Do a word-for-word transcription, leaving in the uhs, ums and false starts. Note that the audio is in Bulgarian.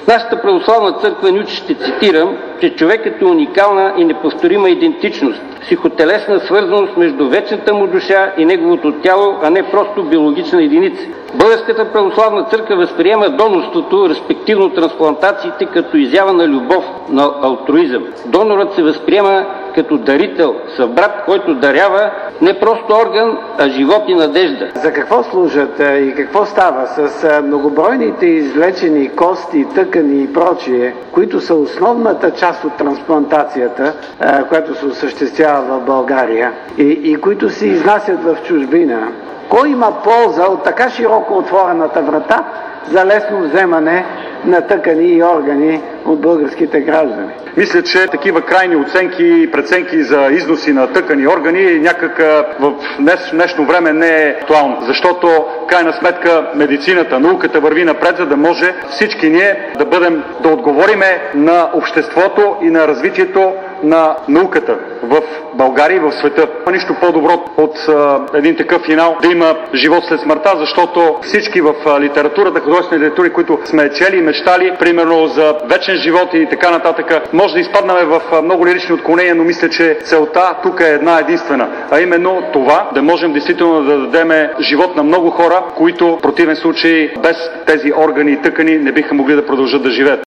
Нашата православна църква ни учи, ще цитирам, че човекът е уникална и неповторима идентичност, психотелесна свързаност между вечната му душа и неговото тяло, а не просто биологична единица. Българската православна църква възприема донорството, респективно трансплантациите, като изява на любов, на алтруизъм. Донорът се възприема като дарител, събрат, който дарява не просто орган, а живот и надежда. За какво служат и какво става с многобройните излечени кости, тъкани и прочие, които са основната част от трансплантацията, която се осъществява в България и, и които се изнасят в чужбина? Кой има полза от така широко отворената врата за лесно вземане на тъкани и органи от българските граждани? Мисля, че такива крайни оценки и преценки за износи на тъкани и органи някак в днес, днешно време не е актуално. Защото, в крайна сметка, медицината, науката върви напред, за да може всички ние да бъдем, да отговориме на обществото и на развитието на науката в България и в света. Нищо по-добро от а, един такъв финал да има живот след смъртта, защото всички в а, литературата, художествени литератури, които сме чели и мечтали, примерно за вечен живот и така нататък, може да изпаднаме в а, много лирични отклонения, но мисля, че целта тук е една единствена, а именно това, да можем действително да дадем живот на много хора, които в противен случай без тези органи и тъкани не биха могли да продължат да живеят.